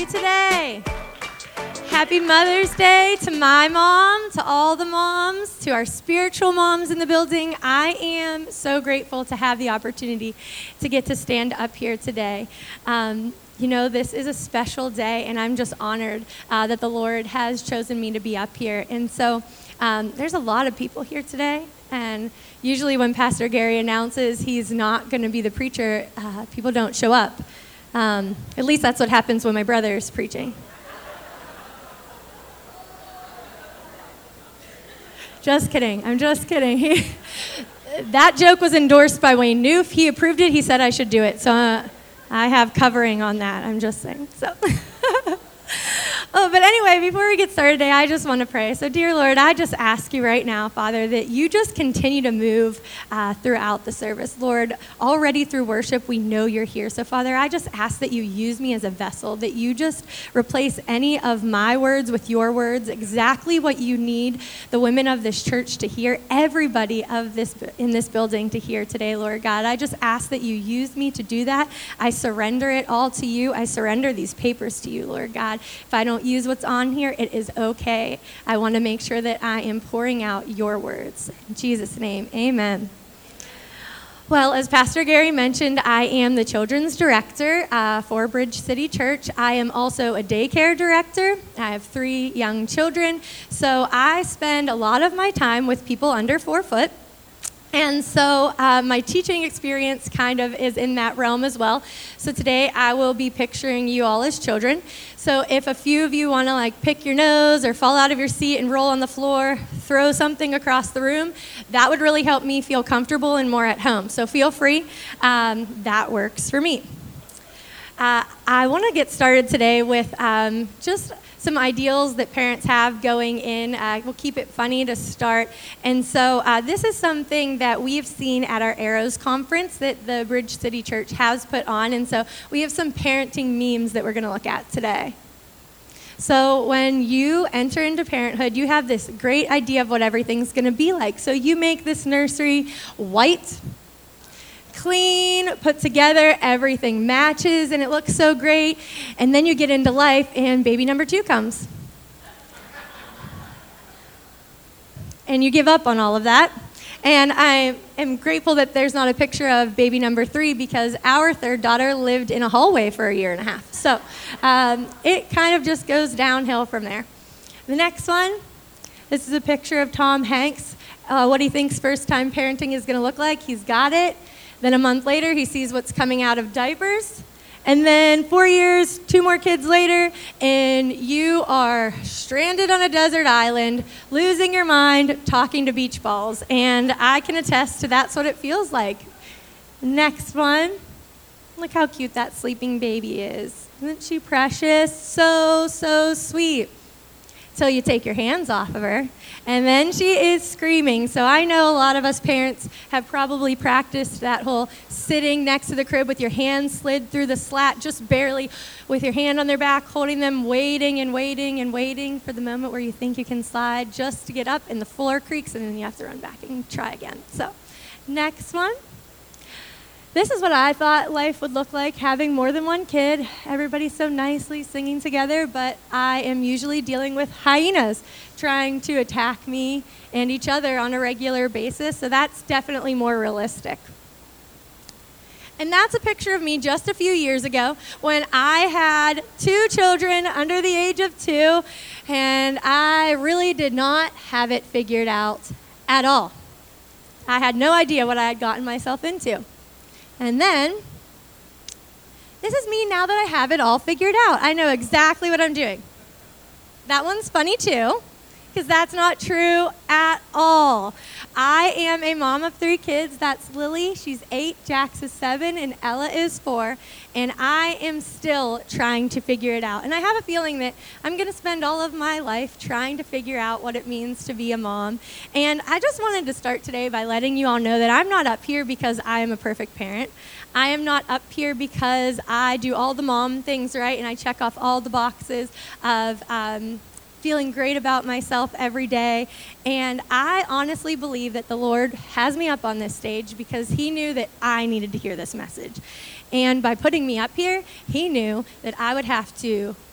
today? Happy Mother's Day to my mom, to all the moms, to our spiritual moms in the building. I am so grateful to have the opportunity to get to stand up here today. This is a special day, and I'm just honored that the Lord has chosen me to be up here. And so there's a lot of people here today, and usually when Pastor Gary announces he's not going to be the preacher, people don't show up. At least that's what happens when my brother's preaching. Just kidding. I'm just kidding. That joke was endorsed by Wayne Newf. He approved it. He said I should do it. So I have covering on that. I'm just saying. So. But anyway, before we get started today, I just want to pray. So, dear Lord, I just ask you right now, Father, that you just continue to move throughout the service. Lord, already through worship, we know you're here. So, Father, I just ask that you use me as a vessel, that you just replace any of my words with your words, exactly what you need the women of this church to hear, everybody in this building to hear today, Lord God. I just ask that you use me to do that. I surrender it all to you. I surrender these papers to you, Lord God. If I don't use what's on here, it is okay. I want to make sure that I am pouring out your words. In Jesus' name, amen. Well, as Pastor Gary mentioned, I am the children's director for Bridge City Church. I am also a daycare director. I have 3 young children, so I spend a lot of my time with people under 4 foot. And so my teaching experience kind of is in that realm as well. So today I will be picturing you all as children. So if a few of you want to pick your nose or fall out of your seat and roll on the floor, throw something across the room, that would really help me feel comfortable and more at home. So feel free. That works for me. I want to get started today with just some ideals that parents have going in. We'll keep it funny to start. And so this is something that we've seen at our Arrows conference that the Bridge City Church has put on. And so we have some parenting memes that we're going to look at today. So when you enter into parenthood, you have this great idea of what everything's going to be like. So you make this nursery white, clean, put together, everything matches, and it looks so great. And then you get into life, and baby number 2 comes. And you give up on all of that. And I am grateful that there's not a picture of baby number 3 because our 3rd daughter lived in a hallway for a year and a half. So it kind of just goes downhill from there. The next one, this is a picture of Tom Hanks, what he thinks first-time parenting is going to look like. He's got it. Then a month later, he sees what's coming out of diapers. And then 4 years, 2 more kids later, and you are stranded on a desert island, losing your mind, talking to beach balls. And I can attest to that's what it feels like. Next one. Look how cute that sleeping baby is. Isn't she precious? So, so sweet. Till you take your hands off of her, and then she is screaming. So I know a lot of us parents have probably practiced that whole sitting next to the crib with your hand slid through the slat just barely, with your hand on their back, holding them, waiting and waiting and waiting for the moment where you think you can slide just to get up and the floor creaks and then you have to run back and try again. So next one. This is what I thought life would look like, having more than 1 kid. Everybody's so nicely singing together, but I am usually dealing with hyenas trying to attack me and each other on a regular basis, so that's definitely more realistic. And that's a picture of me just a few years ago when I had 2 children under the age of 2, and I really did not have it figured out at all. I had no idea what I had gotten myself into. And then, this is me now that I have it all figured out. I know exactly what I'm doing. That one's funny too, because that's not true at all. I am a mom of 3 kids. That's Lily, she's 8, Jax is 7, and Ella is 4. And I am still trying to figure it out. And I have a feeling that I'm going to spend all of my life trying to figure out what it means to be a mom. And I just wanted to start today by letting you all know that I'm not up here because I am a perfect parent. I am not up here because I do all the mom things right and I check off all the boxes of feeling great about myself every day. And I honestly believe that the Lord has me up on this stage because he knew that I needed to hear this message. And by putting me up here, he knew that I would have to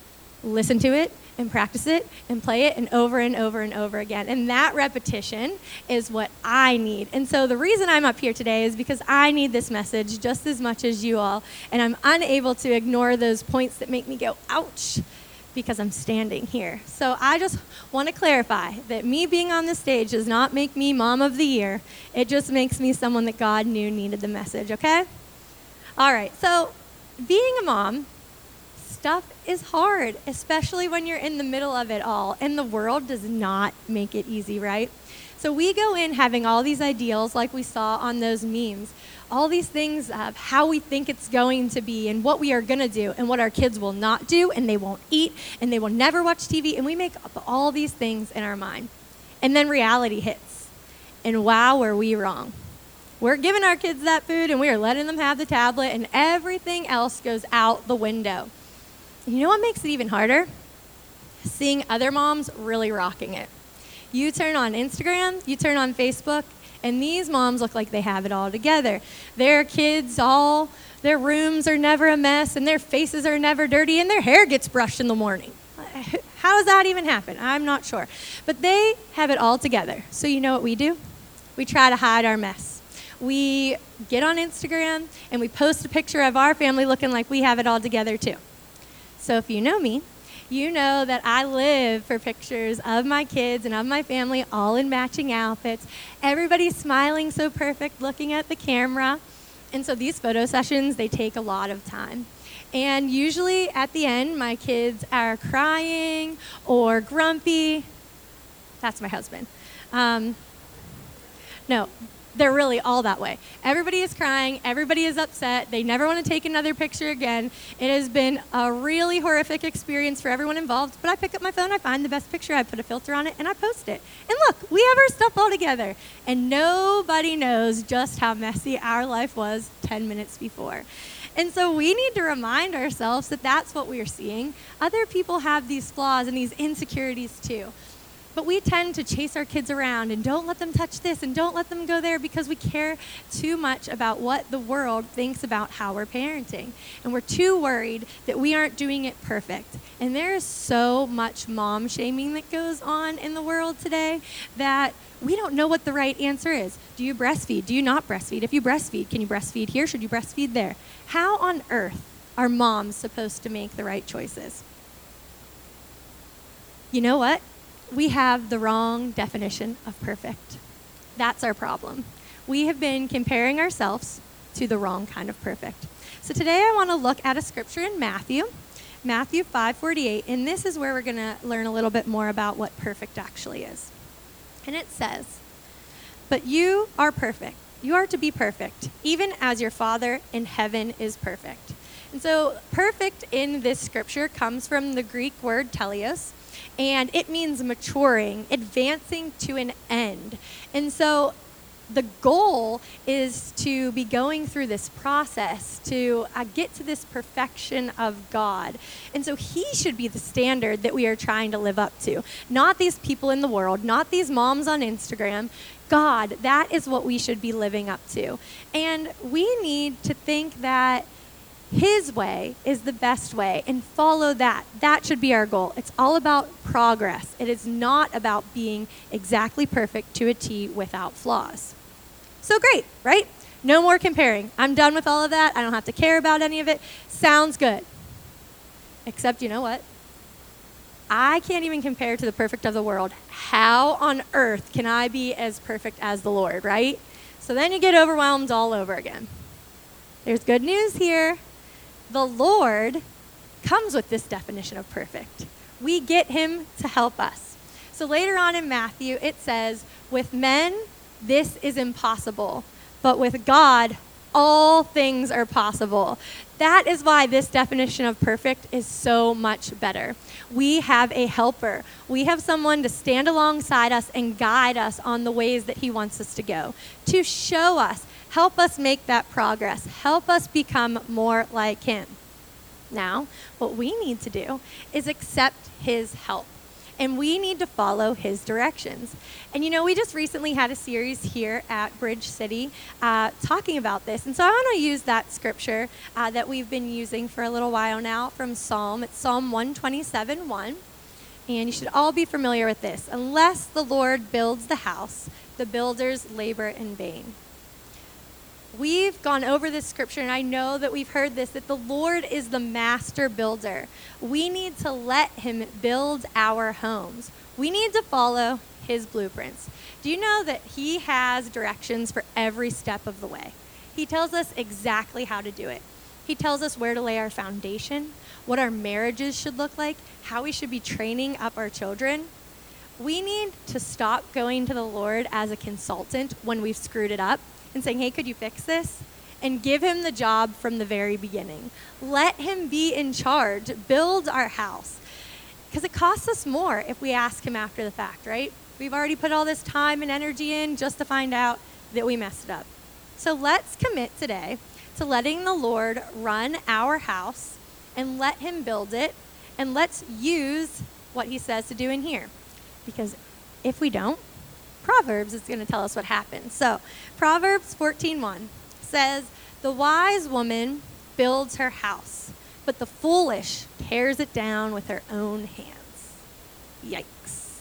listen to it and practice it and play it and over and over and over again. And that repetition is what I need. And so the reason I'm up here today is because I need this message just as much as you all. And I'm unable to ignore those points that make me go, ouch, because I'm standing here. So I just want to clarify that me being on the stage does not make me Mom of the Year. It just makes me someone that God knew needed the message, okay? All right, so being a mom, stuff is hard, especially when you're in the middle of it all, and the world does not make it easy, right? So we go in having all these ideals like we saw on those memes, all these things of how we think it's going to be and what we are going to do and what our kids will not do, and they won't eat and they will never watch TV, and we make up all these things in our mind. And then reality hits, and wow, were we wrong. We're giving our kids that food and we are letting them have the tablet, and everything else goes out the window. You know what makes it even harder? Seeing other moms really rocking it. You turn on Instagram, you turn on Facebook, and these moms look like they have it all together. Their kids their rooms are never a mess, and their faces are never dirty, and their hair gets brushed in the morning. How does that even happen? I'm not sure. But they have it all together. So you know what we do? We try to hide our mess. We get on Instagram, and we post a picture of our family looking like we have it all together too. So if you know me, you know that I live for pictures of my kids and of my family all in matching outfits. Everybody's smiling so perfect, looking at the camera. And so these photo sessions, they take a lot of time. And usually at the end, my kids are crying or grumpy. That's my husband. No. They're really all that way. Everybody is crying. Everybody is upset. They never want to take another picture again. It has been a really horrific experience for everyone involved. But I pick up my phone, I find the best picture, I put a filter on it, and I post it. And look, we have our stuff all together. And nobody knows just how messy our life was 10 minutes before. And so we need to remind ourselves that that's what we're seeing. Other people have these flaws and these insecurities too. But we tend to chase our kids around and don't let them touch this and don't let them go there because we care too much about what the world thinks about how we're parenting. And we're too worried that we aren't doing it perfect. And there is so much mom shaming that goes on in the world today that we don't know what the right answer is. Do you breastfeed? Do you not breastfeed? If you breastfeed, can you breastfeed here? Should you breastfeed there? How on earth are moms supposed to make the right choices? You know what? We have the wrong definition of perfect. That's our problem. We have been comparing ourselves to the wrong kind of perfect. So today I want to look at a scripture in Matthew 5:48, and this is where we're going to learn a little bit more about what perfect actually is. And it says, "But you are perfect. You are to be perfect, even as your Father in heaven is perfect." And so perfect in this scripture comes from the Greek word teleos, and it means maturing, advancing to an end. And so the goal is to be going through this process to get to this perfection of God. And so he should be the standard that we are trying to live up to. Not these people in the world, not these moms on Instagram. God, that is what we should be living up to. And we need to think that his way is the best way and follow that. That should be our goal. It's all about progress. It is not about being exactly perfect to a T without flaws. So great, right? No more comparing. I'm done with all of that. I don't have to care about any of it. Sounds good. Except, you know what? I can't even compare to the perfect of the world. How on earth can I be as perfect as the Lord, right? So then you get overwhelmed all over again. There's good news here. The Lord comes with this definition of perfect. We get him to help us. So later on in Matthew, it says, "With men, this is impossible, but with God, all things are possible." That is why this definition of perfect is so much better. We have a helper. We have someone to stand alongside us and guide us on the ways that he wants us to go, to show us, help us make that progress, help us become more like him. Now, what we need to do is accept his help. and we need to follow his directions. And we just recently had a series here at Bridge City talking about this. And so I want to use that scripture that we've been using for a little while now from Psalm. It's Psalm 127:1. And you should all be familiar with this. Unless the Lord builds the house, the builders labor in vain. We've gone over this scripture, and I know that we've heard this, that the Lord is the master builder. We need to let him build our homes. We need to follow his blueprints. Do you know that he has directions for every step of the way? He tells us exactly how to do it. He tells us where to lay our foundation, what our marriages should look like, how we should be training up our children. We need to stop going to the Lord as a consultant when we've screwed it up and saying, hey, could you fix this? And give him the job from the very beginning. Let him be in charge. Build our house. Because it costs us more if we ask him after the fact, right? We've already put all this time and energy in just to find out that we messed it up. So let's commit today to letting the Lord run our house and let him build it. And let's use what he says to do in here. Because if we don't, Proverbs is going to tell us what happens. So Proverbs 14:1 says, the wise woman builds her house, but the foolish tears it down with her own hands. Yikes.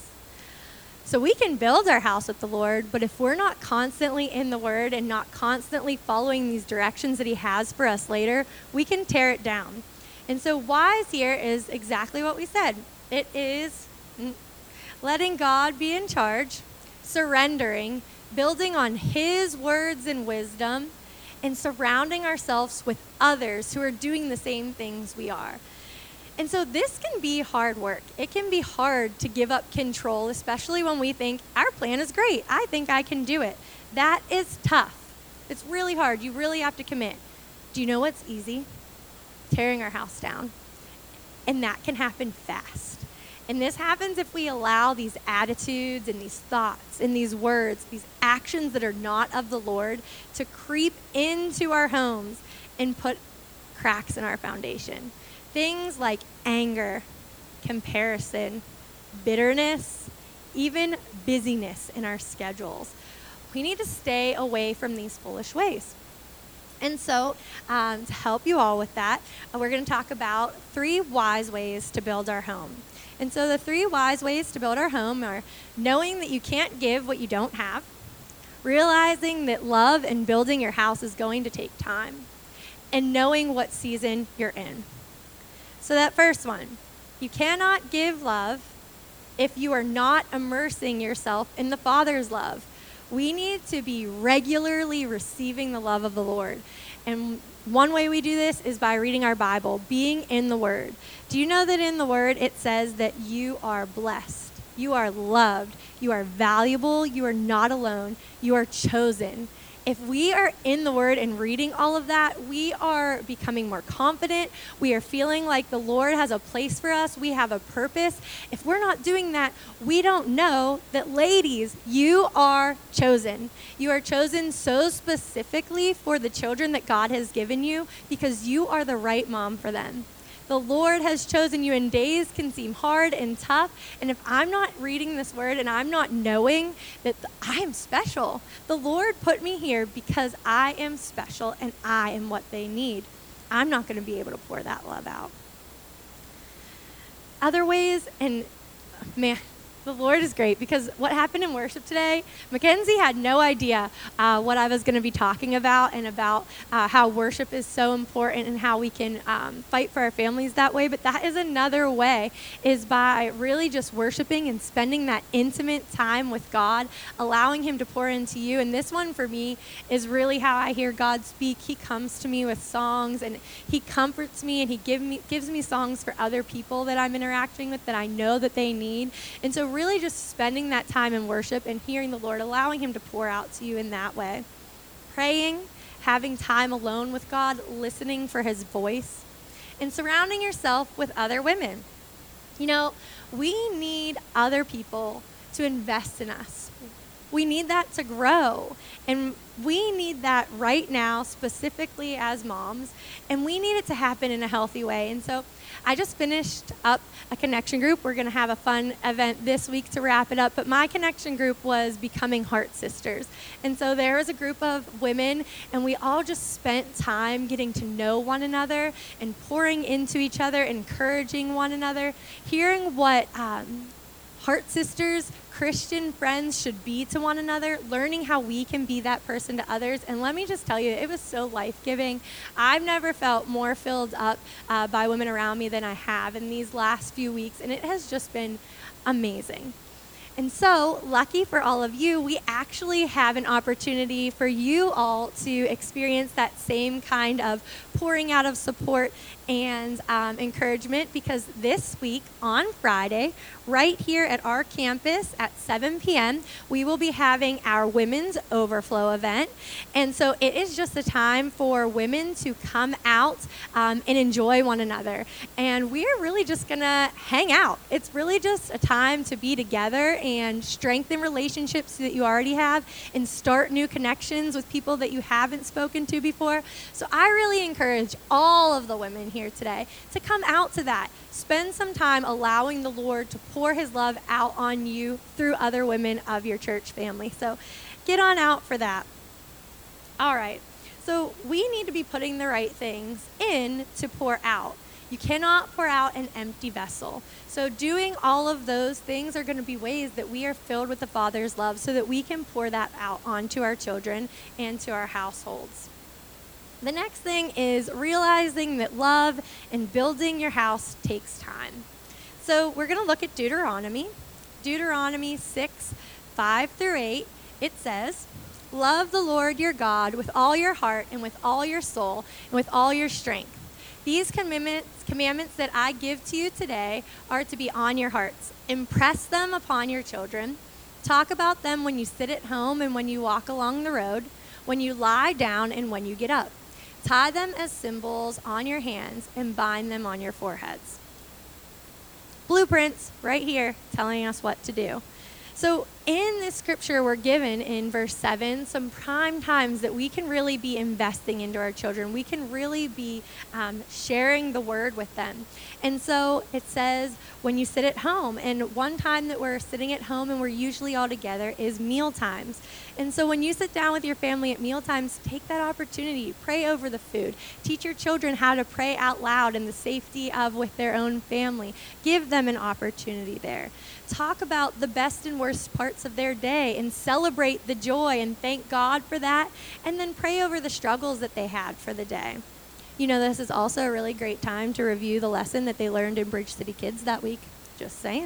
So we can build our house with the Lord, but if we're not constantly in the Word and not constantly following these directions that he has for us later, we can tear it down. And so wise here is exactly what we said. It is letting God be in charge, surrendering, building on his words and wisdom, and surrounding ourselves with others who are doing the same things we are. And so this can be hard work. It can be hard to give up control, especially when we think our plan is great. I think I can do it. That is tough. It's really hard. You really have to commit. Do you know what's easy? Tearing our house down. And that can happen fast. And this happens if we allow these attitudes and these thoughts and these words, these actions that are not of the Lord, to creep into our homes and put cracks in our foundation. Things like anger, comparison, bitterness, even busyness in our schedules. We need to stay away from these foolish ways. And so to help you all with that, we're going to talk about 3 wise ways to build our home. And so the 3 wise ways to build our home are knowing that you can't give what you don't have, realizing that love and building your house is going to take time, and knowing what season you're in. So that first one, you cannot give love if you are not immersing yourself in the Father's love. We need to be regularly receiving the love of the Lord. And one way we do this is by reading our Bible, being in the Word. Do you know that in the Word it says that you are blessed, you are loved, you are valuable, you are not alone, you are chosen? If we are in the Word and reading all of that, we are becoming more confident. We are feeling like the Lord has a place for us. We have a purpose. If we're not doing that, we don't know that, ladies, you are chosen. You are chosen so specifically for the children that God has given you because you are the right mom for them. The Lord has chosen you, and days can seem hard and tough. And if I'm not reading this word and I'm not knowing that I am special, the Lord put me here because I am special and I am what they need. I'm not going to be able to pour that love out. Other ways, and man, the Lord is great, because what happened in worship today, Mackenzie had no idea what I was going to be talking about, and about how worship is so important and how we can fight for our families that way. But that is another way, is by really just worshiping and spending that intimate time with God, allowing him to pour into you. And this one for me is really how I hear God speak. He comes to me with songs, and he comforts me, and he gives me songs for other people that I'm interacting with that I know that they need. And so really just spending that time in worship and hearing the Lord, allowing him to pour out to you in that way. Praying, having time alone with God, listening for his voice, and surrounding yourself with other women. You know, we need other people to invest in us. We need that to grow. And we need that right now, specifically as moms. And we need it to happen in a healthy way. And so I just finished up a connection group. We're going to have a fun event this week to wrap it up. But my connection group was Becoming Heart Sisters. And so there was a group of women, and we all just spent time getting to know one another and pouring into each other, encouraging one another, hearing what Heart Sisters, Christian friends should be to one another, learning how we can be that person to others. And let me just tell you, it was so life-giving. I've never felt more filled up by women around me than I have in these last few weeks, and it has just been amazing. And so, lucky for all of you, we actually have an opportunity for you all to experience that same kind of pouring out of support and encouragement, because this week on Friday, right here at our campus at 7 p.m., we will be having our Women's Overflow event. And so it is just a time for women to come out and enjoy one another. And we're really just going to hang out. It's really just a time to be together and strengthen relationships that you already have and start new connections with people that you haven't spoken to before. So I really encourage all of the women here today to come out to that. Spend some time allowing the Lord to pour his love out on you through other women of your church family. So get on out for that. All right. So we need to be putting the right things in to pour out. You cannot pour out an empty vessel. So doing all of those things are going to be ways that we are filled with the Father's love so that we can pour that out onto our children and to our households. The next thing is realizing that love and building your house takes time. So we're going to look at Deuteronomy 6, 5 through 8. It says, "Love the Lord your God with all your heart and with all your soul and with all your strength. These commandments that I give to you today are to be on your hearts. Impress them upon your children. Talk about them when you sit at home and when you walk along the road, when you lie down and when you get up. Tie them as symbols on your hands and bind them on your foreheads." Blueprints right here telling us what to do. So in this scripture, we're given in verse 7 some prime times that we can really be investing into our children. We can really be sharing the word with them. And so it says when you sit at home, and one time that we're sitting at home and we're usually all together is meal times. And so when you sit down with your family at meal times, take that opportunity, pray over the food, teach your children how to pray out loud in the safety of with their own family. Give them an opportunity there. Talk about the best and worst parts of their day and celebrate the joy and thank God for that, and then pray over the struggles that they had for the day. You know, this is also a really great time to review the lesson that they learned in Bridge City Kids that week. Just saying.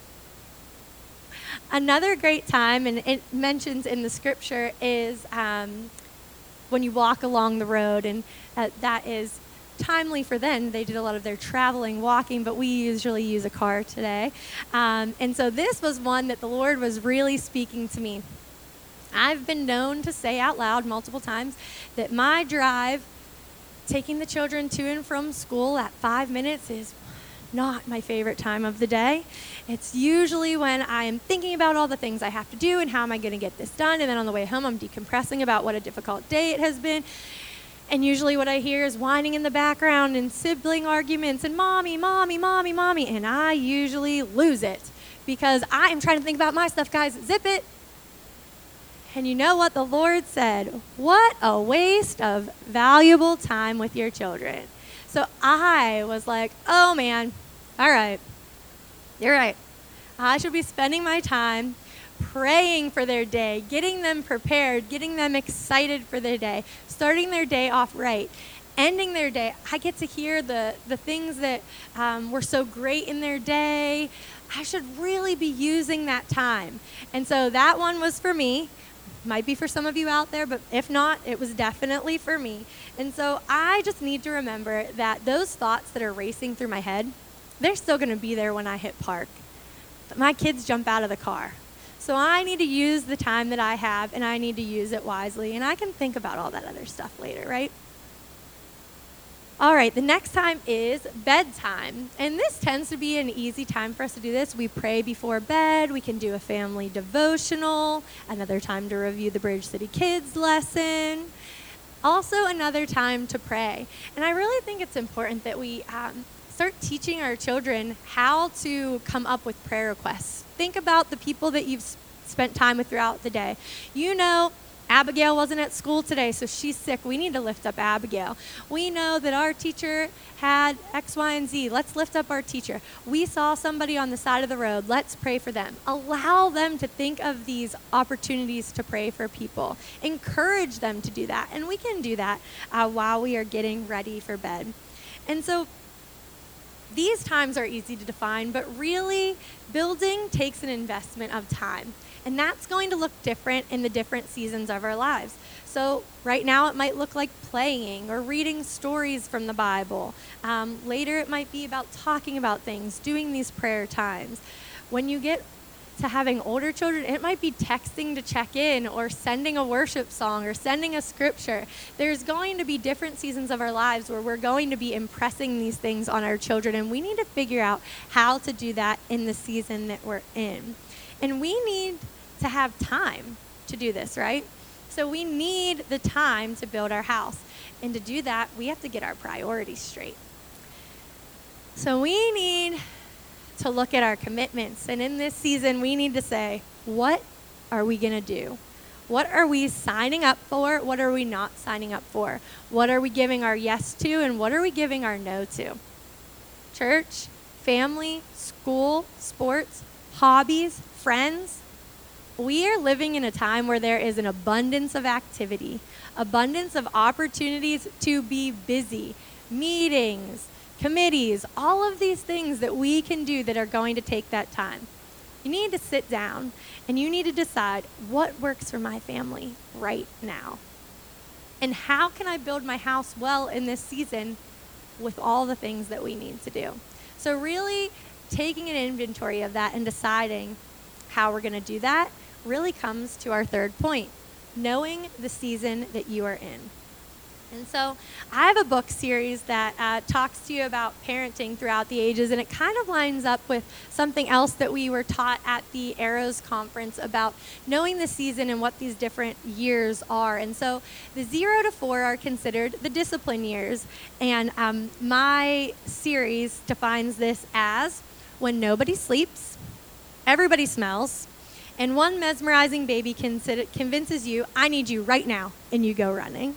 Another great time, and it mentions in the scripture, is when you walk along the road, and that is timely for them. They did a lot of their traveling, walking, but we usually use a car today. And so this was one that the Lord was really speaking to me. I've been known to say out loud multiple times that my drive, taking the children to and from school at 5 minutes, is not my favorite time of the day. It's usually when I am thinking about all the things I have to do and how am I going to get this done, and then on the way home I'm decompressing about what a difficult day it has been. And usually what I hear is whining in the background and sibling arguments and mommy, mommy, mommy, mommy. And I usually lose it because I am trying to think about my stuff, guys. Zip it. And you know what the Lord said? What a waste of valuable time with your children. So I was like, oh man, all right. You're right. I should be spending my time praying for their day, getting them prepared, getting them excited for their day, starting their day off right, ending their day. I get to hear the things that were so great in their day. I should really be using that time. And so that one was for me. Might be for some of you out there, but if not, it was definitely for me. And so I just need to remember that those thoughts that are racing through my head, they're still going to be there when I hit park. But my kids jump out of the car. So I need to use the time that I have, and I need to use it wisely. And I can think about all that other stuff later, right? All right, the next time is bedtime. And this tends to be an easy time for us to do this. We pray before bed. We can do a family devotional, another time to review the Bridge City Kids lesson, also another time to pray. And I really think it's important that we start teaching our children how to come up with prayer requests. Think about the people that you've spent time with throughout the day. You know, Abigail wasn't at school today, so she's sick. We need to lift up Abigail. We know that our teacher had X, Y, and Z. Let's lift up our teacher. We saw somebody on the side of the road. Let's pray for them. Allow them to think of these opportunities to pray for people. Encourage them to do that. And we can do that while we are getting ready for bed. And so these times are easy to define, but really building takes an investment of time. And that's going to look different in the different seasons of our lives. So right now it might look like playing or reading stories from the Bible. Later it might be about talking about things, doing these prayer times. When you get to having older children, it might be texting to check in or sending a worship song or sending a scripture. There's going to be different seasons of our lives where we're going to be impressing these things on our children, and we need to figure out how to do that in the season that we're in. And we need to have time to do this, right? So we need the time to build our house. And to do that, we have to get our priorities straight. So we need to look at our commitments. And in this season, we need to say, what are we going to do? What are we signing up for? What are we not signing up for? What are we giving our yes to? And what are we giving our no to? Church, family, school, sports, hobbies, friends. We are living in a time where there is an abundance of activity, abundance of opportunities to be busy, meetings, committees, all of these things that we can do that are going to take that time. You need to sit down and you need to decide what works for my family right now. And how can I build my house well in this season with all the things that we need to do? So really taking an inventory of that and deciding how we're going to do that really comes to our third point, knowing the season that you are in. And so I have a book series that talks to you about parenting throughout the ages, and it kind of lines up with something else that we were taught at the Arrows conference about knowing the season and what these different years are. And so the 0 to 4 are considered the discipline years, and my series defines this as when nobody sleeps, everybody smells, and one mesmerizing baby convinces you, I need you right now, and you go running.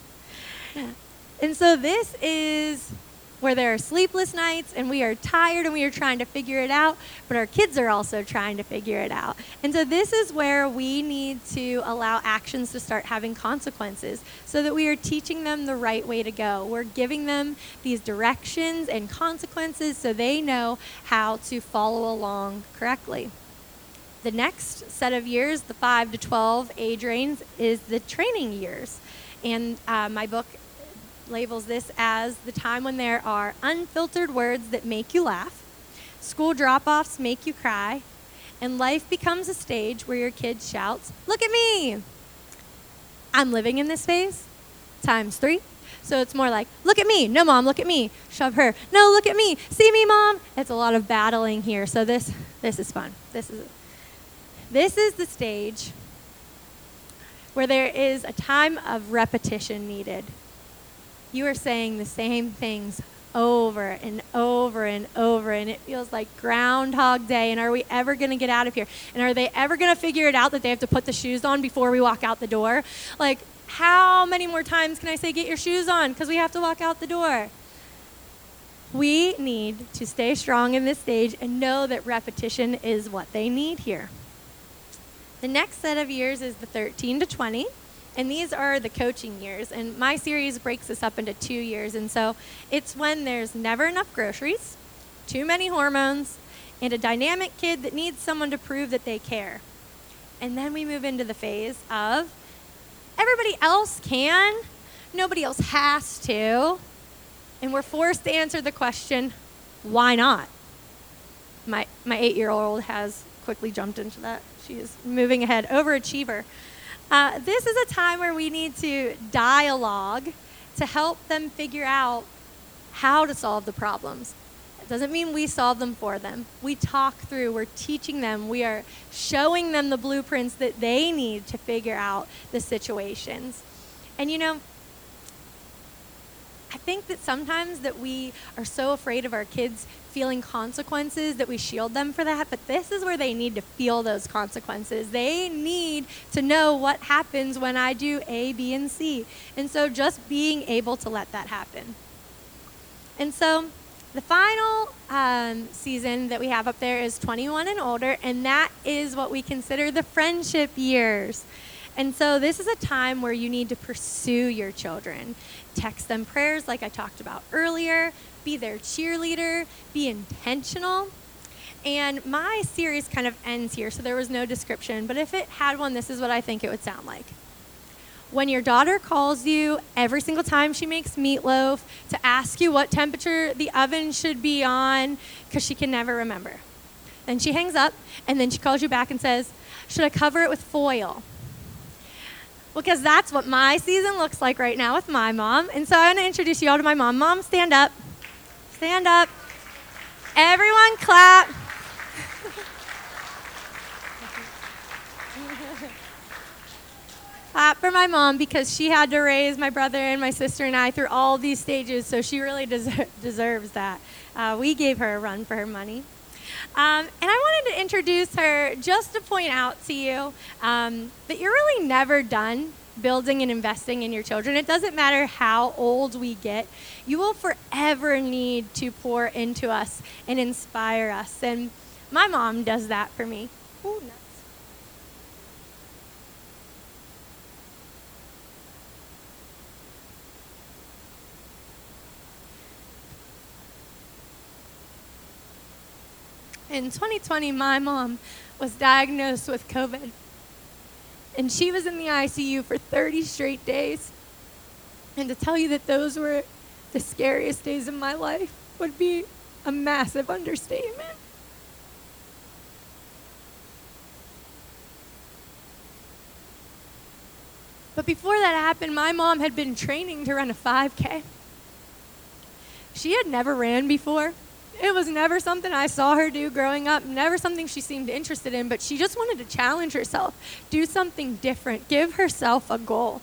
And so this is where there are sleepless nights, and we are tired, and we are trying to figure it out, but our kids are also trying to figure it out. And so this is where we need to allow actions to start having consequences so that we are teaching them the right way to go. We're giving them these directions and consequences so they know how to follow along correctly. The next set of years, the 5 to 12 age range, is the training years. And my book labels this as the time when there are unfiltered words that make you laugh, school drop-offs make you cry, and life becomes a stage where your kid shouts, "Look at me!" I'm living in this phase times 3. So it's more like, look at me. No, Mom, look at me. Shove her. No, look at me. See me, Mom. It's a lot of battling here. So this is fun. This is the stage where there is a time of repetition needed. You are saying the same things over and over and over, and it feels like Groundhog Day. And are we ever going to get out of here? And are they ever going to figure it out that they have to put the shoes on before we walk out the door? Like, how many more times can I say, get your shoes on, because we have to walk out the door? We need to stay strong in this stage and know that repetition is what they need here. The next set of years is the 13 to 20, and these are the coaching years. And my series breaks this up into 2 years, and so it's when there's never enough groceries, too many hormones, and a dynamic kid that needs someone to prove that they care. And then we move into the phase of everybody else can, nobody else has to, and we're forced to answer the question, why not? My 8-year-old has quickly jumped into that. She is moving ahead, overachiever. This is a time where we need to dialogue to help them figure out how to solve the problems. It doesn't mean we solve them for them. We talk through, we're teaching them, we are showing them the blueprints that they need to figure out the situations. And I think that sometimes that we are so afraid of our kids feeling consequences that we shield them for that, but this is where they need to feel those consequences. They need to know what happens when I do A, B, and C. And so just being able to let that happen. And so the final season that we have up there is 21 and older, and that is what we consider the friendship years. And so this is a time where you need to pursue your children. Text them prayers like I talked about earlier. Be their cheerleader. Be intentional. And my series kind of ends here, so there was no description. But if it had one, this is what I think it would sound like. When your daughter calls you every single time she makes meatloaf to ask you what temperature the oven should be on because she can never remember. Then she hangs up, and then she calls you back and says, should I cover it with foil? Because that's what my season looks like right now with my mom. And so I want to introduce you all to my mom. Mom, stand up. Stand up. Everyone clap. Clap for my mom because she had to raise my brother and my sister and I through all these stages, so she really deserves that. We gave her a run for her money. And I wanted to introduce her just to point out to you that you're really never done building and investing in your children. It doesn't matter how old we get. You will forever need to pour into us and inspire us. And my mom does that for me. Ooh, nuts. In 2020, my mom was diagnosed with COVID, and she was in the ICU for 30 straight days. And to tell you that those were the scariest days of my life would be a massive understatement. But before that happened, my mom had been training to run a 5K. She had never ran before. It was never something I saw her do growing up, never something she seemed interested in, but she just wanted to challenge herself, do something different, give herself a goal.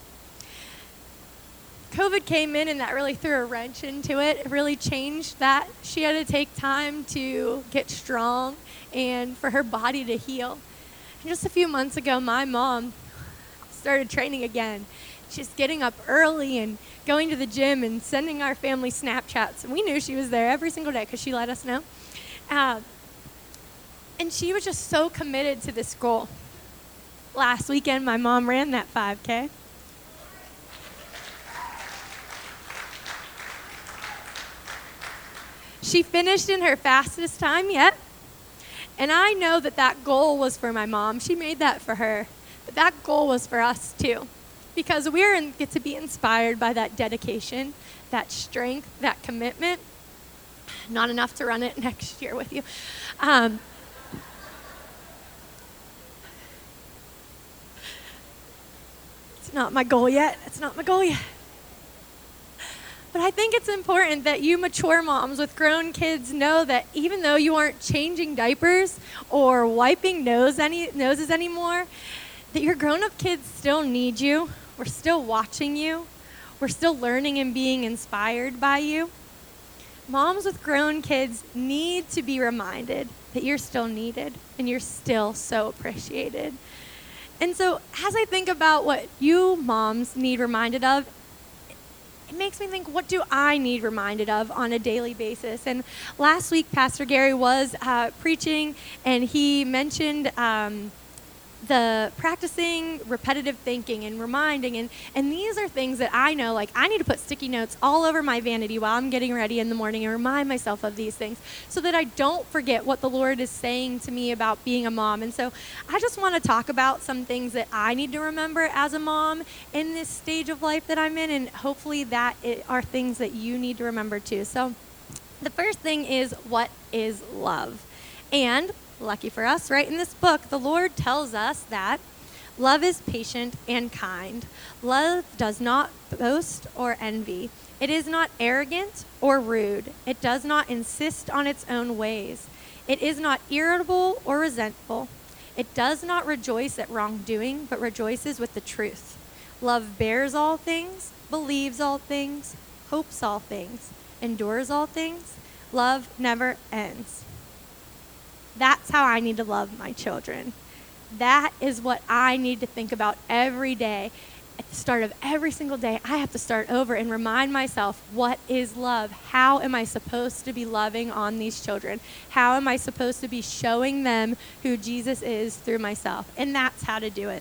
COVID came in and that really threw a wrench into it. It really changed that. She had to take time to get strong and for her body to heal. And just a few months ago, my mom started training again. She's getting up early and going to the gym and sending our family Snapchats. And we knew she was there every single day because she let us know. And she was just so committed to this goal. Last weekend, my mom ran that 5K. She finished in her fastest time yet. And I know that that goal was for my mom. She made that for her. But that goal was for us too. Because we get to be inspired by that dedication, that strength, that commitment. Not enough to run it next year with you. It's not my goal yet. It's not my goal yet. But I think it's important that you mature moms with grown kids know that even though you aren't changing diapers or wiping noses anymore, that your grown-up kids still need you. We're still watching you. We're still learning and being inspired by you. Moms with grown kids need to be reminded that you're still needed and you're still so appreciated. And so as I think about what you moms need reminded of, it makes me think, what do I need reminded of on a daily basis? And last week, Pastor Gary was preaching, and he mentioned the practicing repetitive thinking and reminding. And these are things that I know, like I need to put sticky notes all over my vanity while I'm getting ready in the morning and remind myself of these things so that I don't forget what the Lord is saying to me about being a mom. And so I just want to talk about some things that I need to remember as a mom in this stage of life that I'm in, and hopefully that are things that you need to remember too. So the first thing is, what is love? And lucky for us, right in this book, the Lord tells us that Love is patient and kind. Love does not boast or envy. It is not arrogant or rude. It does not insist on its own ways. It is not irritable or resentful. It does not rejoice at wrongdoing, but rejoices with the truth. Love bears all things, believes all things, hopes all things, endures all things. Love never ends. That's how I need to love my children. That is what I need to think about every day. At the start of every single day, I have to start over and remind myself, what is love? How am I supposed to be loving on these children? How am I supposed to be showing them who Jesus is through myself? And that's how to do it.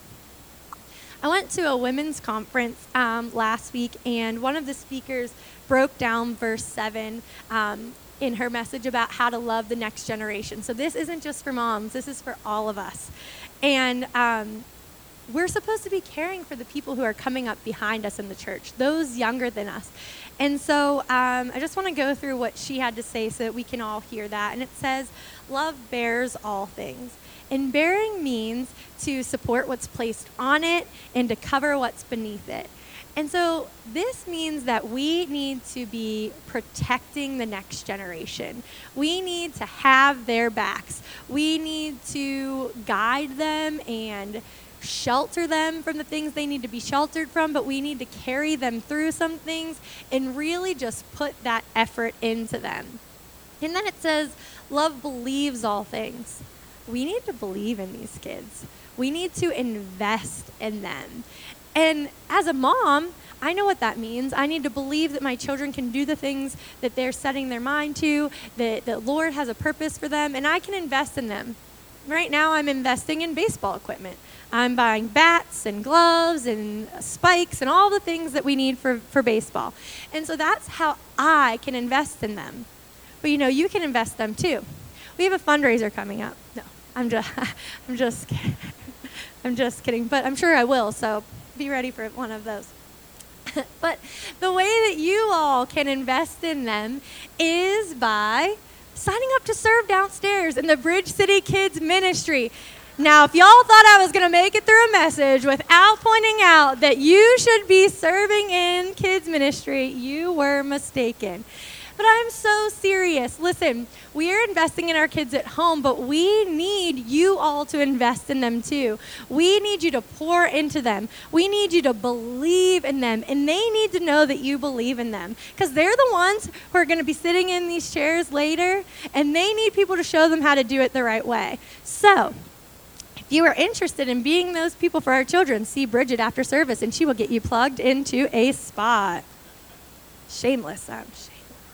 I went to a women's conference last week, and one of the speakers broke down verse 7 in her message about how to love the next generation. So this isn't just for moms, this is for all of us. And we're supposed to be caring for the people who are coming up behind us in the church, those younger than us. And so I just want to go through what she had to say so that we can all hear that. And it says, love bears all things. And bearing means to support what's placed on it and to cover what's beneath it. And so this means that we need to be protecting the next generation. We need to have their backs. We need to guide them and shelter them from the things they need to be sheltered from, but we need to carry them through some things and really just put that effort into them. And then it says, love believes all things. We need to believe in these kids. We need to invest in them. And as a mom, I know what that means. I need to believe that my children can do the things that they're setting their mind to, that the Lord has a purpose for them, and I can invest in them. Right now, I'm investing in baseball equipment. I'm buying bats and gloves and spikes and all the things that we need for baseball. And so that's how I can invest in them. But you can invest them too. We have a fundraiser coming up. No, I'm just kidding. I'm just kidding, but I'm sure I will, so be ready for one of those. But the way that you all can invest in them is by signing up to serve downstairs in the Bridge City Kids Ministry. Now, if y'all thought I was going to make it through a message without pointing out that you should be serving in kids ministry, you were mistaken. But I'm so serious. Listen, we are investing in our kids at home, but we need you all to invest in them too. We need you to pour into them. We need you to believe in them, and they need to know that you believe in them, because they're the ones who are going to be sitting in these chairs later, and they need people to show them how to do it the right way. So if you are interested in being those people for our children, see Bridget after service, and she will get you plugged into a spot. Shameless, I'm shameless.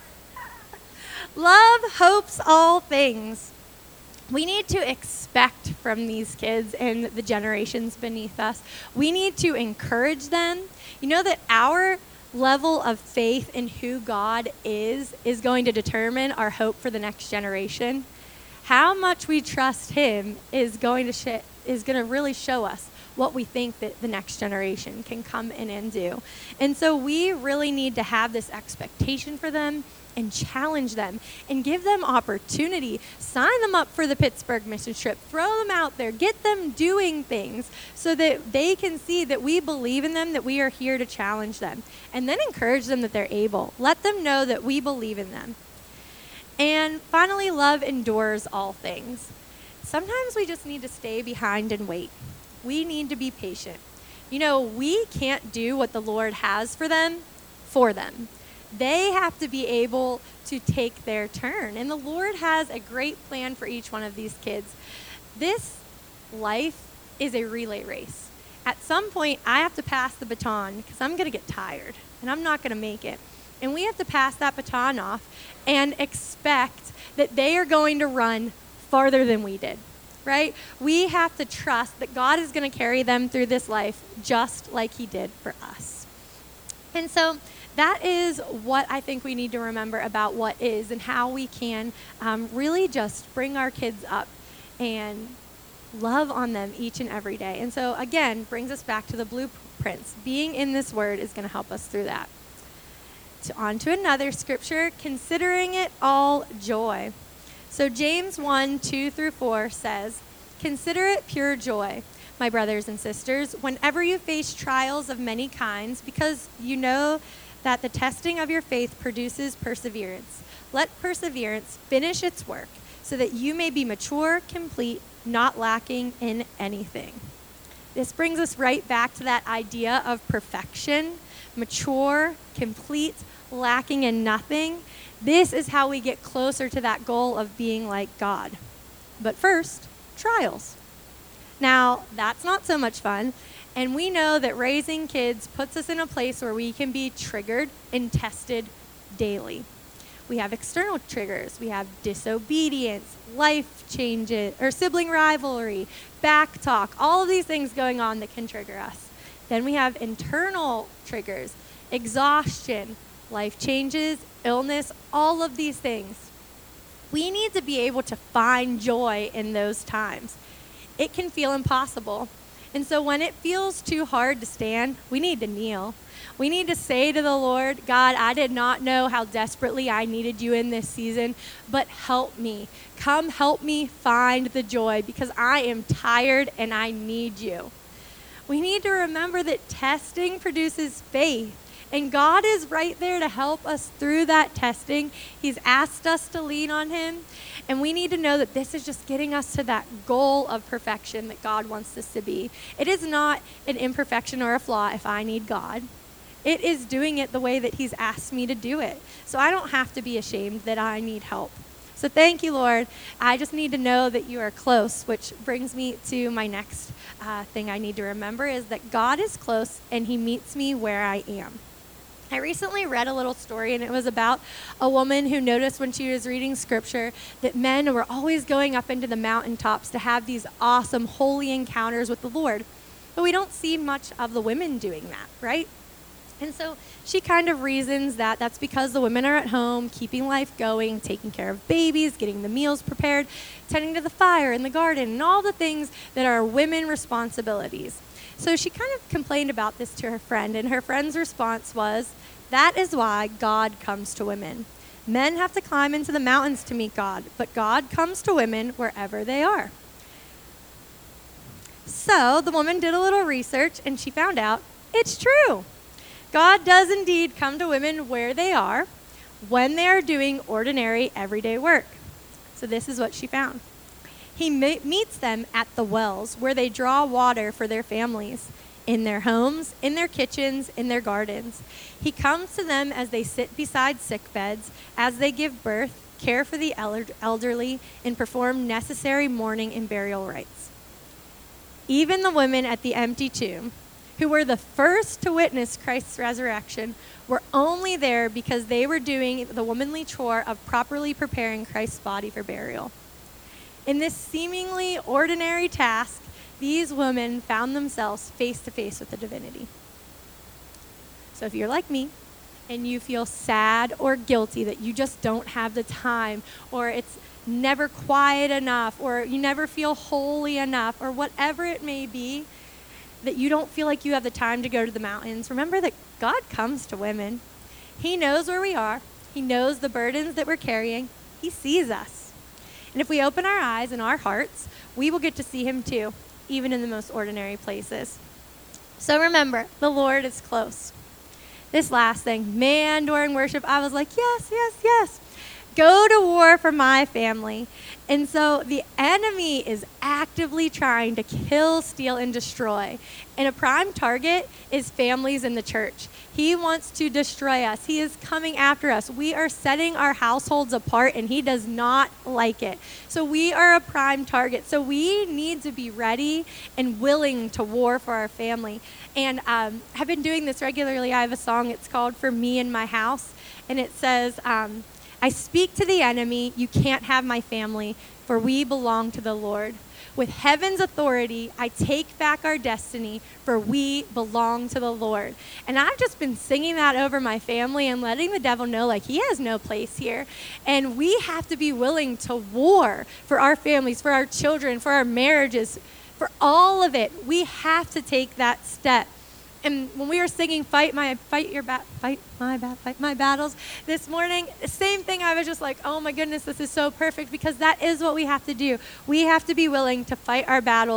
Love hopes all things. We need to expect from these kids and the generations beneath us. We need to encourage them. You know that our level of faith in who God is going to determine our hope for the next generation. How much we trust Him is going to really show us what we think that the next generation can come in and do. And so we really need to have this expectation for them and challenge them and give them opportunity. Sign them up for the Pittsburgh mission trip. Throw them out there. Get them doing things so that they can see that we believe in them, that we are here to challenge them. And then encourage them that they're able. Let them know that we believe in them. And finally, love endures all things. Sometimes we just need to stay behind and wait. We need to be patient. We can't do what the Lord has for them. They have to be able to take their turn. And the Lord has a great plan for each one of these kids. This life is a relay race. At some point, I have to pass the baton because I'm going to get tired and I'm not going to make it. And we have to pass that baton off and expect that they are going to run farther than we did, right? We have to trust that God is going to carry them through this life just like He did for us. And so that is what I think we need to remember about what is and how we can really just bring our kids up and love on them each and every day. And so, again, brings us back to the blueprints. Being in this word is going to help us through that. On to another scripture, considering it all joy. So James 1:2-4 says, "Consider it pure joy, my brothers and sisters, whenever you face trials of many kinds, because you know that the testing of your faith produces perseverance. Let perseverance finish its work so that you may be mature, complete, not lacking in anything. This brings us right back to that idea of perfection, mature, complete, lacking in nothing. This is how we get closer to that goal of being like God. But first, trials. Now, that's not so much fun, and we know that raising kids puts us in a place where we can be triggered and tested daily. We have external triggers. We have disobedience, life changes, or sibling rivalry, back talk, all of these things going on that can trigger us. Then we have internal triggers, exhaustion, life changes, illness, all of these things. We need to be able to find joy in those times. It can feel impossible. And so when it feels too hard to stand, we need to kneel. We need to say to the Lord, God, I did not know how desperately I needed you in this season, but help me. Come help me find the joy because I am tired and I need you. We need to remember that testing produces faith. And God is right there to help us through that testing. He's asked us to lean on him. And we need to know that this is just getting us to that goal of perfection that God wants us to be. It is not an imperfection or a flaw if I need God. It is doing it the way that he's asked me to do it. So I don't have to be ashamed that I need help. So thank you, Lord. I just need to know that you are close, which brings me to my next thing I need to remember is that God is close and he meets me where I am. I recently read a little story, and it was about a woman who noticed when she was reading scripture that men were always going up into the mountaintops to have these awesome holy encounters with the Lord. But we don't see much of the women doing that, right? And so she kind of reasons that that's because the women are at home, keeping life going, taking care of babies, getting the meals prepared, tending to the fire in the garden, and all the things that are women responsibilities. So she kind of complained about this to her friend, and her friend's response was, that is why God comes to women. Men have to climb into the mountains to meet God, but God comes to women wherever they are. So the woman did a little research, and she found out it's true. God does indeed come to women where they are, when they are doing ordinary, everyday work. So this is what she found. He meets them at the wells where they draw water for their families, in their homes, in their kitchens, in their gardens. He comes to them as they sit beside sick beds, as they give birth, care for the elderly, and perform necessary mourning and burial rites. Even the women at the empty tomb, who were the first to witness Christ's resurrection, were only there because they were doing the womanly chore of properly preparing Christ's body for burial. In this seemingly ordinary task, these women found themselves face to face with the divinity. So if you're like me and you feel sad or guilty that you just don't have the time, or it's never quiet enough, or you never feel holy enough, or whatever it may be, that you don't feel like you have the time to go to the mountains, remember that God comes to women. He knows where we are. He knows the burdens that we're carrying. He sees us. And if we open our eyes and our hearts, we will get to see him too, even in the most ordinary places. So remember, the Lord is close. This last thing, man, during worship, I was like, yes, yes, yes. Go to war for my family. And so the enemy is actively trying to kill, steal, and destroy. And a prime target is families in the church. He wants to destroy us. He is coming after us. We are setting our households apart, and he does not like it. So we are a prime target. So we need to be ready and willing to war for our family. And I've been doing this regularly. I have a song. It's called For Me and My House. And it says, I speak to the enemy, you can't have my family, for we belong to the Lord. With heaven's authority, I take back our destiny, for we belong to the Lord. And I've just been singing that over my family and letting the devil know, like, he has no place here. And we have to be willing to war for our families, for our children, for our marriages, for all of it. We have to take that step. And when we were singing fight my battles this morning, the same thing, I was just like, oh my goodness, this is so perfect, because that is what we have to do. We have to be willing to fight our battles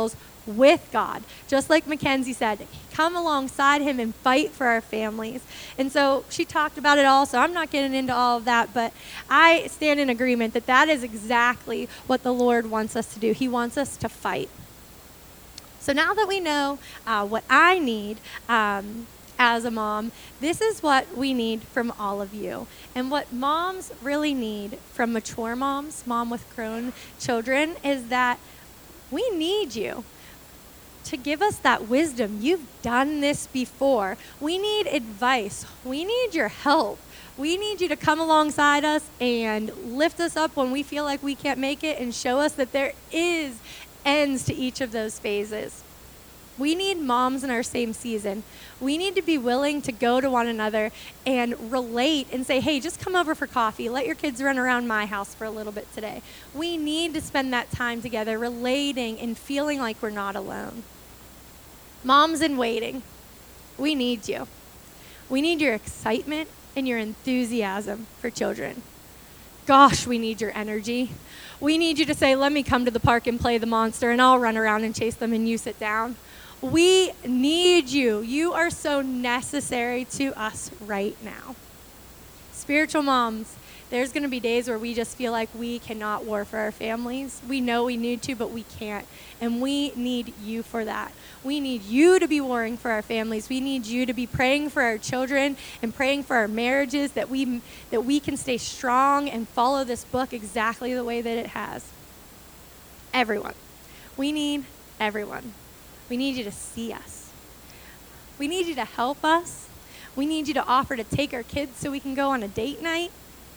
with God. Just like Mackenzie said, come alongside him and fight for our families. And so she talked about it all, so I'm not getting into all of that, but I stand in agreement that that is exactly what the Lord wants us to do. He wants us to fight. So now that we know what I need as a mom, this is what we need from all of you. And what moms really need from mature moms, mom with grown children, is that we need you to give us that wisdom. You've done this before. We need advice. We need your help. We need you to come alongside us and lift us up when we feel like we can't make it and show us that there is ends to each of those phases. We need moms in our same season. We need to be willing to go to one another and relate and say, hey, just come over for coffee. Let your kids run around my house for a little bit today. We need to spend that time together relating and feeling like we're not alone. Moms in waiting, we need you. We need your excitement and your enthusiasm for children. Gosh, we need your energy. We need you to say, let me come to the park and play the monster, and I'll run around and chase them, and you sit down. We need you. You are so necessary to us right now. Spiritual moms, there's going to be days where we just feel like we cannot war for our families. We know we need to, but we can't. And we need you for that. We need you to be warring for our families. We need you to be praying for our children and praying for our marriages, that we can stay strong and follow this book exactly the way that it has. Everyone. We need everyone. We need you to see us. We need you to help us. We need you to offer to take our kids so we can go on a date night.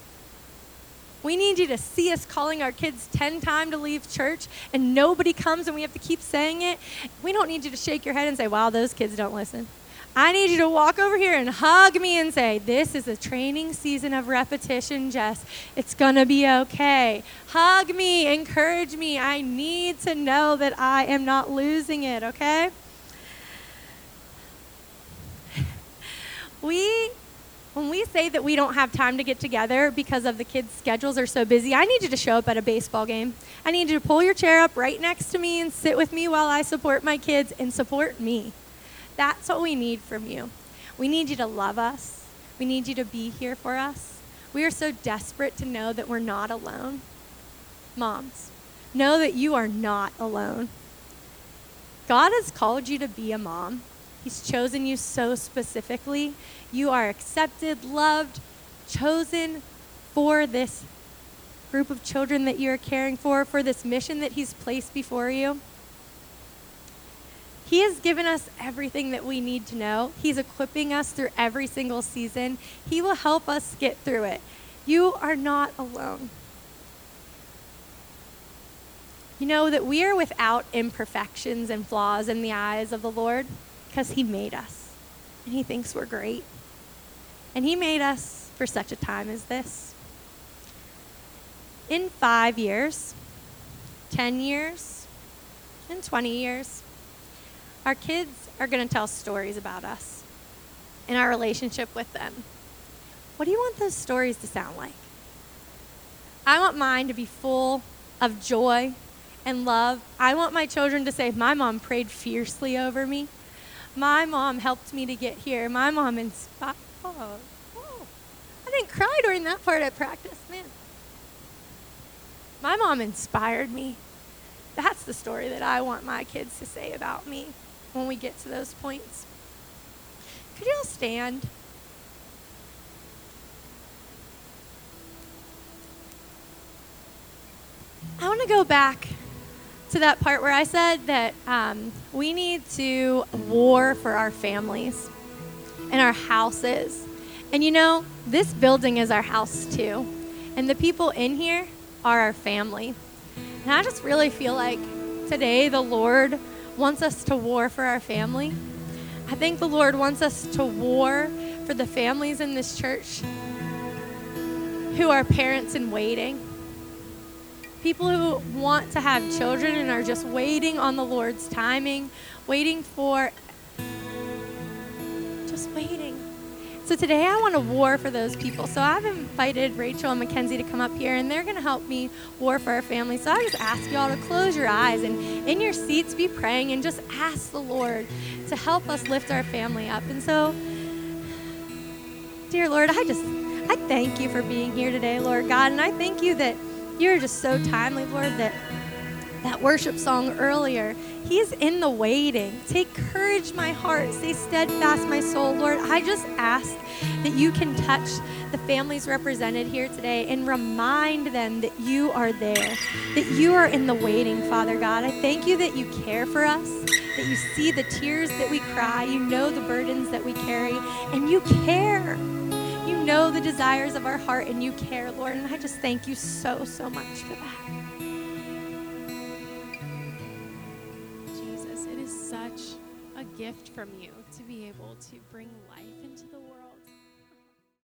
We need you to see us calling our kids 10 times to leave church and nobody comes and we have to keep saying it. We don't need you to shake your head and say, wow, those kids don't listen. I need you to walk over here and hug me and say, this is a training season of repetition, Jess. It's going to be okay. Hug me, encourage me. I need to know that I am not losing it, okay? When we say that we don't have time to get together because of the kids' schedules are so busy, I need you to show up at a baseball game. I need you to pull your chair up right next to me and sit with me while I support my kids and support me. That's what we need from you. We need you to love us. We need you to be here for us. We are so desperate to know that we're not alone. Moms, know that you are not alone. God has called you to be a mom. He's chosen you so specifically. You are accepted, loved, chosen for this group of children that you're caring for this mission that he's placed before you. He has given us everything that we need to know. He's equipping us through every single season. He will help us get through it. You are not alone. You know that we are without imperfections and flaws in the eyes of the Lord because he made us and he thinks we're great. And he made us for such a time as this. In 5 years, 10 years, and 20 years, our kids are going to tell stories about us and our relationship with them. What do you want those stories to sound like? I want mine to be full of joy and love. I want my children to say, my mom prayed fiercely over me. My mom helped me to get here. My mom inspired. Oh, I didn't cry during that part of practice, man. My mom inspired me. That's the story that I want my kids to say about me when we get to those points. Could you all stand? I want to go back to that part where I said that we need to war for our families and our houses. And you know, this building is our house too. And the people in here are our family. And I just really feel like today the Lord wants us to war for our family. I think the Lord wants us to war for the families in this church who are parents in waiting. People who want to have children and are just waiting on the Lord's timing, waiting. So today I want to war for those people. So I've invited Rachel and Mackenzie to come up here, and they're going to help me war for our family. So I just ask y'all to close your eyes and in your seats be praying and just ask the Lord to help us lift our family up. And so, dear Lord, I thank you for being here today, Lord God, and I thank you that you're just so timely, Lord, that worship song earlier, He's in the waiting. Take courage, my heart. Stay steadfast, my soul. Lord, I just ask that you can touch the families represented here today and remind them that you are there, that you are in the waiting, Father God. I thank you that you care for us, that you see the tears that we cry, you know the burdens that we carry, and you care. You know the desires of our heart, and you care, Lord, and I just thank you so, so much for that. Jesus, it is such a gift from you to be able to bring life into the world.